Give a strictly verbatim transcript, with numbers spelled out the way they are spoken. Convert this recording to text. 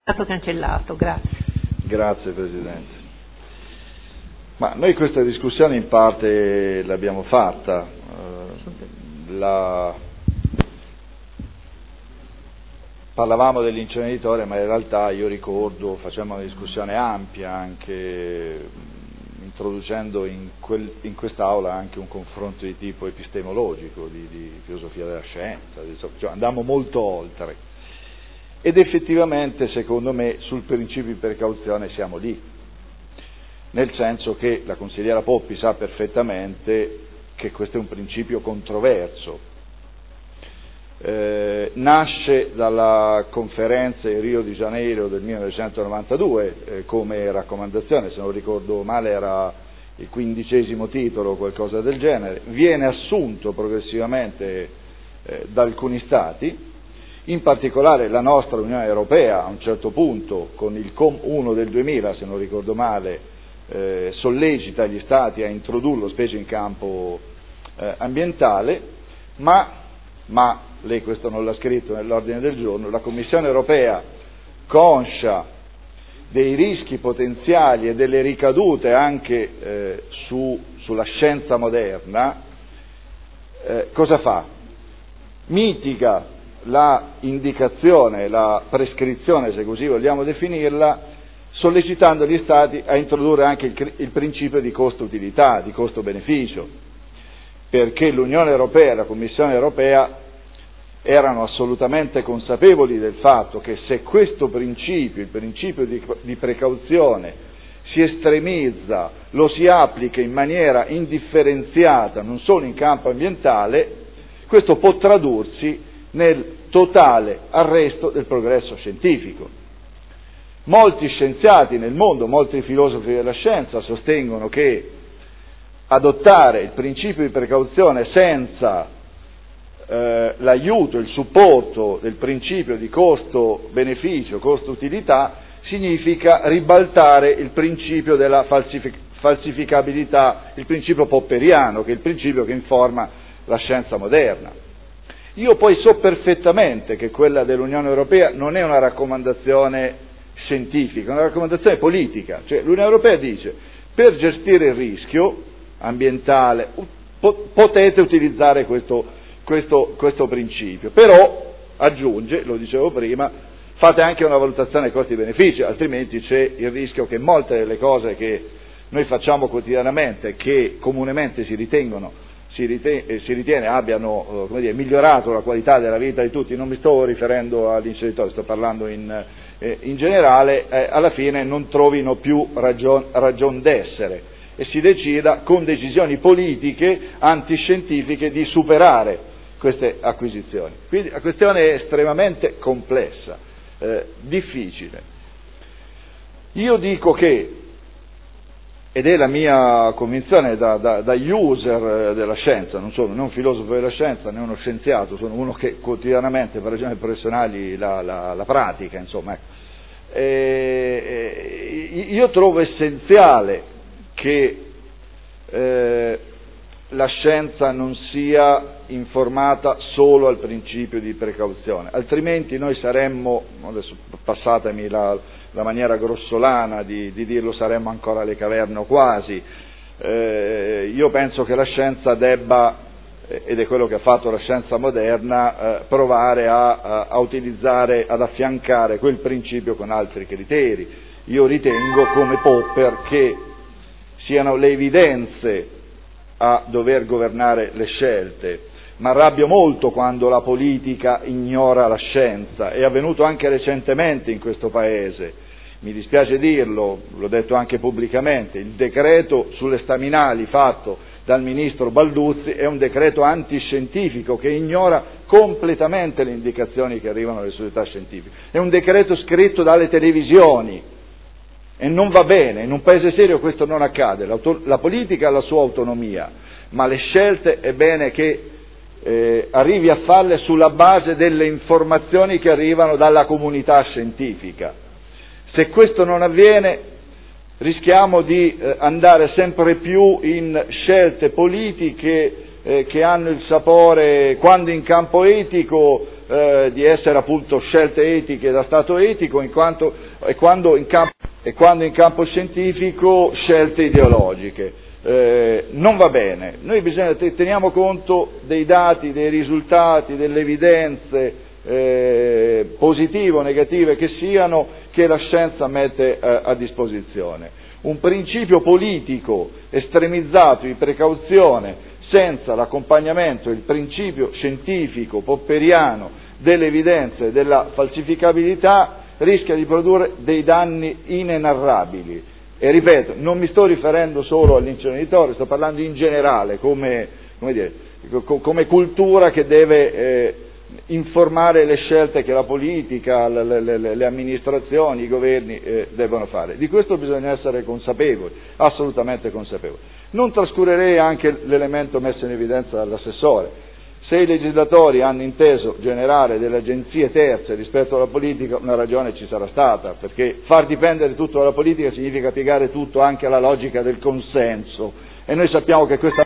È stato cancellato, grazie. Grazie Presidente. Ma noi questa discussione in parte l'abbiamo fatta. Eh, la... Parlavamo dell'inceneritore, ma in realtà io ricordo, facciamo una discussione ampia anche introducendo in, quel, in quest'aula anche un confronto di tipo epistemologico, di, di filosofia della scienza, di, cioè andammo molto oltre. Ed effettivamente, secondo me, sul principio di precauzione siamo lì, nel senso che la consigliera Poppi sa perfettamente che questo è un principio controverso. Eh, nasce dalla conferenza di Rio de Janeiro del millenovecentonovantadue eh, come raccomandazione, se non ricordo male era il quindicesimo titolo o qualcosa del genere, viene assunto progressivamente eh, da alcuni Stati, in particolare la nostra Unione Europea a un certo punto con il Com uno del duemila, se non ricordo male, eh, sollecita gli Stati a introdurlo specie in campo eh, ambientale, ma, ma lei questo non l'ha scritto nell'ordine del giorno, la Commissione Europea, conscia dei rischi potenziali e delle ricadute anche eh, su, sulla scienza moderna, eh, cosa fa? Mitiga la indicazione, la prescrizione, se così vogliamo definirla, sollecitando gli Stati a introdurre anche il, il principio di costo-utilità, di costo-beneficio, perché l'Unione Europea e la Commissione Europea erano assolutamente consapevoli del fatto che se questo principio, il principio di, di precauzione, si estremizza, lo si applica in maniera indifferenziata, non solo in campo ambientale, questo può tradursi nel totale arresto del progresso scientifico. Molti scienziati nel mondo, molti filosofi della scienza sostengono che adottare il principio di precauzione senza Eh, l'aiuto, il supporto del principio di costo-beneficio, costo-utilità, significa ribaltare il principio della falsific- falsificabilità, il principio popperiano, che è il principio che informa la scienza moderna. Io poi so perfettamente che quella dell'Unione Europea non è una raccomandazione scientifica, è una raccomandazione politica, cioè l'Unione Europea dice per gestire il rischio ambientale po- potete utilizzare questo Questo, questo principio, però aggiunge, lo dicevo prima, fate anche una valutazione costi-benefici, altrimenti c'è il rischio che molte delle cose che noi facciamo quotidianamente, che comunemente si ritengono, si ritiene, eh, si ritiene abbiano eh, come dire, migliorato la qualità della vita di tutti, non mi sto riferendo all'inceneritore, sto parlando in, eh, in generale, eh, alla fine non trovino più ragion, ragion d'essere e si decida con decisioni politiche antiscientifiche di superare queste acquisizioni. Quindi la questione è estremamente complessa, eh, difficile. Io dico che, ed è la mia convinzione da, da, da user della scienza, non sono né un filosofo della scienza né uno scienziato, sono uno che quotidianamente per ragioni professionali la, la, la pratica, insomma. E, io trovo essenziale che eh, la scienza non sia informata solo al principio di precauzione, altrimenti noi saremmo, adesso passatemi la, la maniera grossolana di, di dirlo, saremmo ancora alle caverne o quasi. Eh, io penso che la scienza debba, ed è quello che ha fatto la scienza moderna, eh, provare a, a, a utilizzare, ad affiancare quel principio con altri criteri. Io ritengo, come Popper, che siano le evidenze a dover governare le scelte, ma arrabbio molto quando la politica ignora la scienza. È avvenuto anche recentemente in questo Paese, mi dispiace dirlo, l'ho detto anche pubblicamente, il decreto sulle staminali fatto dal ministro Balduzzi è un decreto antiscientifico che ignora completamente le indicazioni che arrivano dalle società scientifiche, è un decreto scritto dalle televisioni e non va bene, in un paese serio questo non accade. L'auto- la politica ha la sua autonomia, ma le scelte è bene che eh, arrivi a farle sulla base delle informazioni che arrivano dalla comunità scientifica. Se questo non avviene rischiamo di eh, andare sempre più in scelte politiche eh, che hanno il sapore, quando in campo etico, eh, di essere appunto scelte etiche da Stato etico, in quanto, e, quando in campo, e quando in campo scientifico scelte ideologiche. Eh, non va bene, noi bisogna, teniamo conto dei dati, dei risultati, delle evidenze eh, positive o negative che siano, che la scienza mette eh, a disposizione. Un principio politico estremizzato di precauzione senza l'accompagnamento, il principio scientifico popperiano delle evidenze della falsificabilità rischia di produrre dei danni inenarrabili. E ripeto, non mi sto riferendo solo all'inceneritore, sto parlando in generale come, come, dire, come cultura che deve eh, informare le scelte che la politica, le, le, le amministrazioni, i governi eh, devono fare. Di questo bisogna essere consapevoli, assolutamente consapevoli. Non trascurerei anche l'elemento messo in evidenza dall'assessore. Se i legislatori hanno inteso generare delle agenzie terze rispetto alla politica, una ragione ci sarà stata, perché far dipendere tutto dalla politica significa piegare tutto anche alla logica del consenso, e noi sappiamo che questa